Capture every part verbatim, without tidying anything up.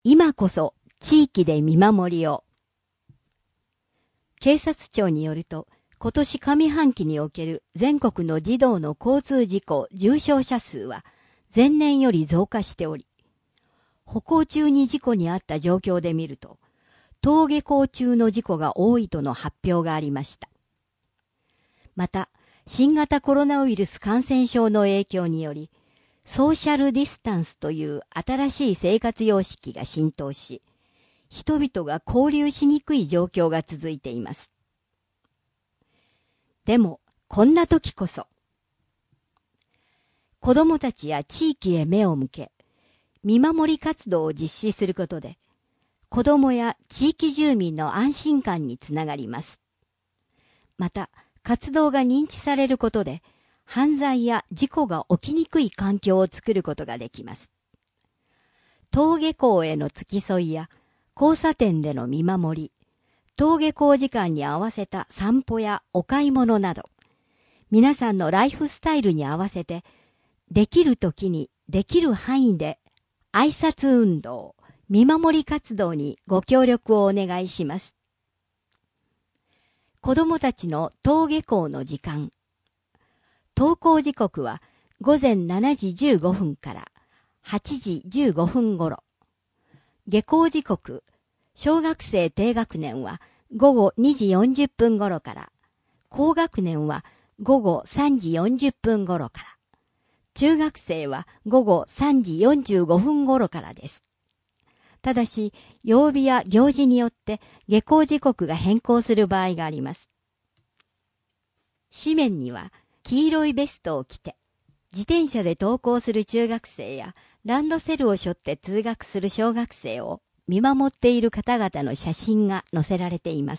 今こそ地域で見守りを。警察庁によると、今年上半期における全国の児童の交通事故重傷者数は前年より増加しており、歩行中に事故に遭った状況で見ると、登下校中の事故が多いとの発表がありました。また、新型コロナウイルス感染症の影響により、ソーシャルディスタンスという新しい生活様式が浸透し、人々が交流しにくい状況が続いています。でも、こんな時こそ、子供たちや地域へ目を向け、見守り活動を実施することで、子供や地域住民の安心感につながります。また、活動が認知されることで、犯罪や事故が起きにくい環境を作ることができます。登下校への付き添いや、交差点での見守り、登下校時間に合わせた散歩やお買い物など、皆さんのライフスタイルに合わせて、できるときにできる範囲で挨拶運動、見守り活動にご協力をお願いします。子供たちの登下校の時間。登校時刻は午前しちじじゅうごふんからはちじじゅうごふんごろ。下校時刻、小学生低学年は午後にじよんじゅっぷん頃から、高学年は午後さんじよんじゅっぷん頃から、中学生は午後さんじよんじゅうごふん頃からです。ただし、曜日や行事によって下校時刻が変更する場合があります。紙面には黄色いベストを着て、自転車で登校する中学生やランドセルを背負って通学する小学生を見守っている方々の写真が載せられています。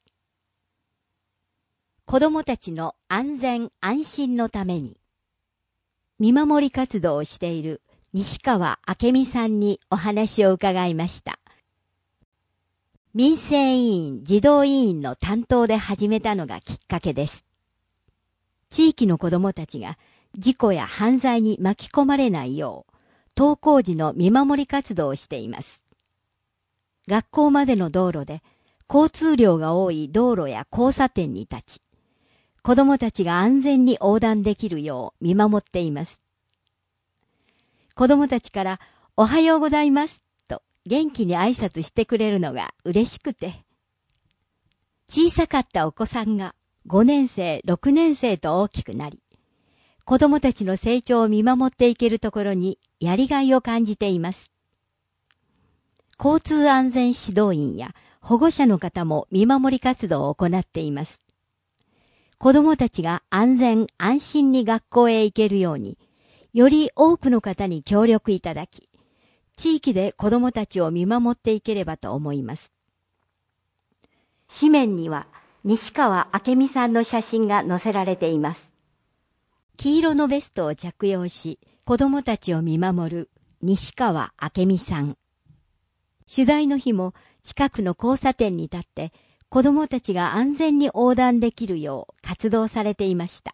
子供たちの安全安心のために、見守り活動をしている西川明美さんにお話を伺いました。民生委員、児童委員の担当で始めたのがきっかけです。地域の子供たちが事故や犯罪に巻き込まれないよう、登校時の見守り活動をしています。学校までの道路で交通量が多い道路や交差点に立ち、子供たちが安全に横断できるよう見守っています。子供たちからおはようございますと元気に挨拶してくれるのが嬉しくて、小さかったお子さんがごねん生、ろくねん生と大きくなり、子供たちの成長を見守っていけるところにやりがいを感じています。交通安全指導員や保護者の方も見守り活動を行っています。子供たちが安全安心に学校へ行けるように、より多くの方に協力いただき、地域で子供たちを見守っていければと思います。紙面には西川明美さんの写真が載せられています。黄色のベストを着用し、子供たちを見守る西川明美さん。取材の日も近くの交差点に立って、子供たちが安全に横断できるよう活動されていました。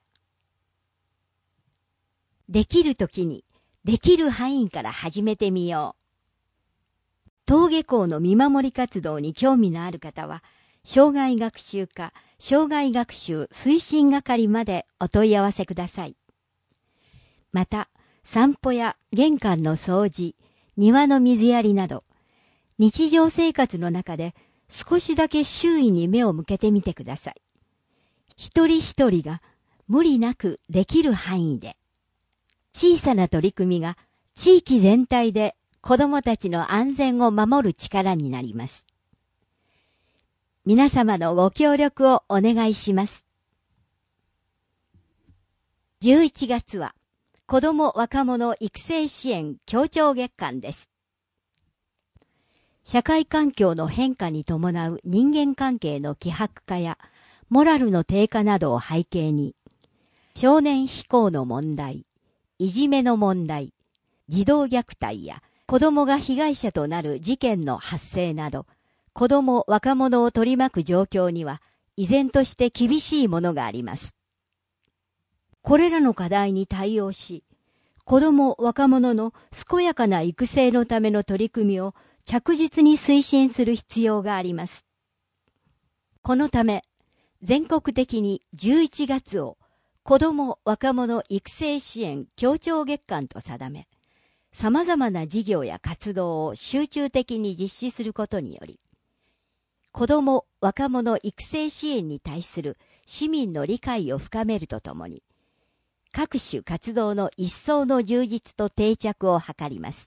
できるときに、できる範囲から始めてみよう。登下校の見守り活動に興味のある方は、障害学習課障害学習推進係までお問い合わせください。また、散歩や玄関の掃除、庭の水やりなど、日常生活の中で少しだけ周囲に目を向けてみてください。一人一人が無理なくできる範囲で、小さな取り組みが地域全体で子どもたちの安全を守る力になります。皆様のご協力をお願いします。じゅういちがつは子ども若者育成支援協調月間です。社会環境の変化に伴う人間関係の希薄化やモラルの低下などを背景に、少年非行の問題、いじめの問題、児童虐待や子供が被害者となる事件の発生など、子供若者を取り巻く状況には依然として厳しいものがあります。これらの課題に対応し、子供若者の健やかな育成のための取り組みを着実に推進する必要があります。このため、全国的にじゅういちがつを子ども・若者育成支援協調月間と定め、様々な事業や活動を集中的に実施することにより、子ども・若者育成支援に対する市民の理解を深めるとともに、各種活動の一層の充実と定着を図ります。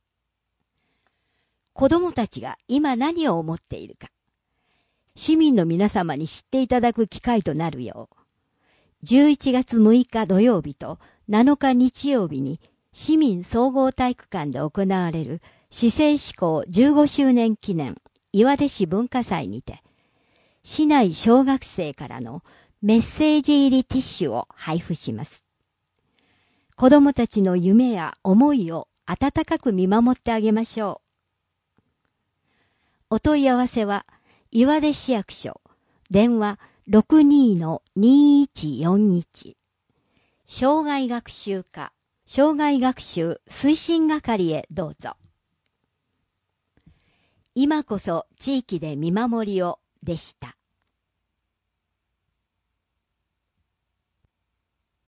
子どもたちが今何を思っているか、市民の皆様に知っていただく機会となるよう、じゅういちがつむいか土曜日となのか日曜日に市民総合体育館で行われる市政施行じゅうごしゅうねん記念岩出市文化祭にて、市内小学生からのメッセージ入りティッシュを配布します。子どもたちの夢や思いを温かく見守ってあげましょう。お問い合わせは、岩出市役所、電話 ろくにーにいちよんいち、障害学習課、障害学習推進係へどうぞ。今こそ地域で見守りをでした。